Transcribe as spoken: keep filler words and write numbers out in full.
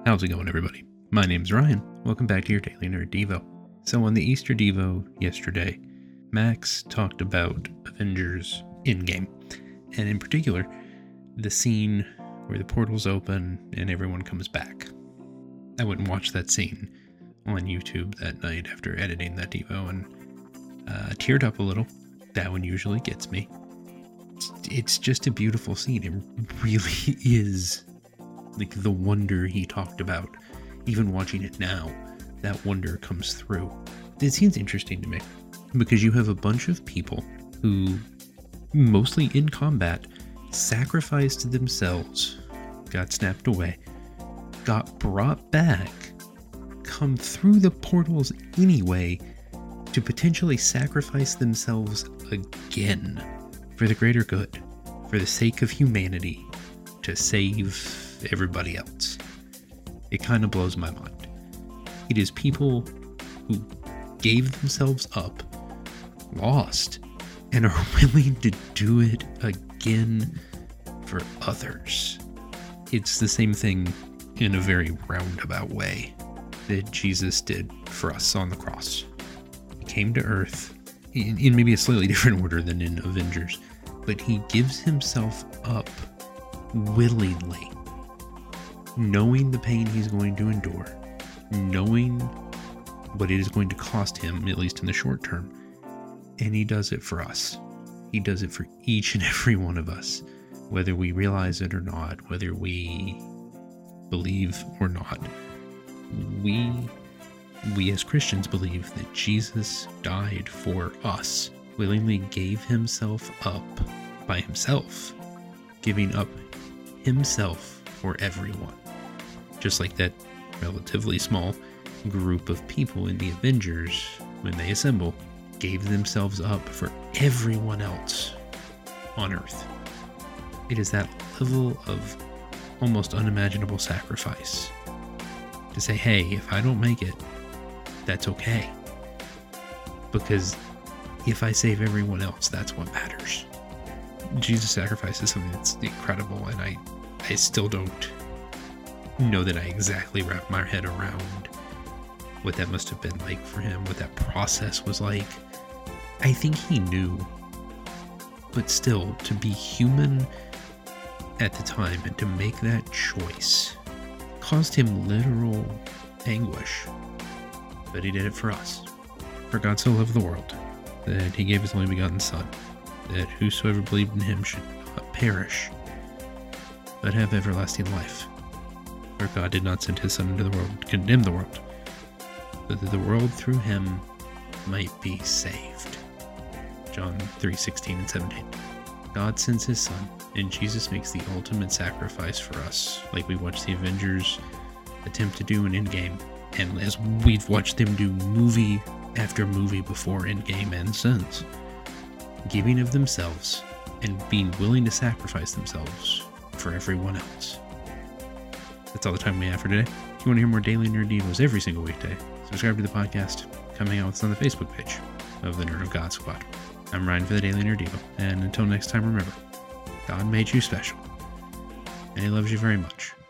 How's it going, everybody? My name's Ryan. Welcome back to your Daily Nerd Devo. So on the Easter Devo yesterday, Max talked about Avengers Endgame, and in particular, the scene where the portals open and everyone comes back. I went and watched that scene on YouTube that night after editing that Devo and uh, teared up a little. That one usually gets me. It's, it's just a beautiful scene. It really is like the wonder he talked about. Even watching it now, that wonder comes through. It seems interesting to me because you have a bunch of people who, mostly in combat, sacrificed themselves, got snapped away, got brought back, come through the portals anyway to potentially sacrifice themselves again for the greater good, for the sake of humanity, to save everybody else. It kind of blows my mind. It is people who gave themselves up, lost, and are willing to do it again for others. It's the same thing in a very roundabout way that Jesus did for us on the cross. He came to earth in, in maybe a slightly different order than in Avengers, but he gives himself up willingly, knowing the pain he's going to endure, knowing what it is going to cost him, at least in the short term, and he does it for us. He does it for each and every one of us, whether we realize it or not, whether we believe or not. We, we as Christians believe that Jesus died for us, willingly gave himself up by himself, giving up himself for everyone. Just like that relatively small group of people in the Avengers, when they assemble, gave themselves up for everyone else on Earth. It is that level of almost unimaginable sacrifice to say, hey, if I don't make it, that's okay. Because if I save everyone else, that's what matters. Jesus' sacrifice is something that's incredible, and I, I still don't know that I exactly wrap my head around what that must have been like for him, what that process was like. I think he knew, but still, to be human at the time and to make that choice caused him literal anguish. But he did it for us. For God so loved the world that he gave his only begotten Son, that whosoever believed in him should not perish, but have everlasting life. For God did not send his Son into the world to condemn the world, but that the world through him might be saved. John three sixteen and seventeen. God sends his Son, and Jesus makes the ultimate sacrifice for us, like we watched the Avengers attempt to do in Endgame, and as we've watched them do movie after movie before Endgame and since. Giving of themselves and being willing to sacrifice themselves for everyone else. That's all the time we have for today. If you want to hear more Daily Nerd Devos every single weekday, subscribe to the podcast. Come hang out with us on the Facebook page of the Nerd of God Squad. I'm Ryan for the Daily Nerd Devo, and until next time, remember, God made you special, and he loves you very much.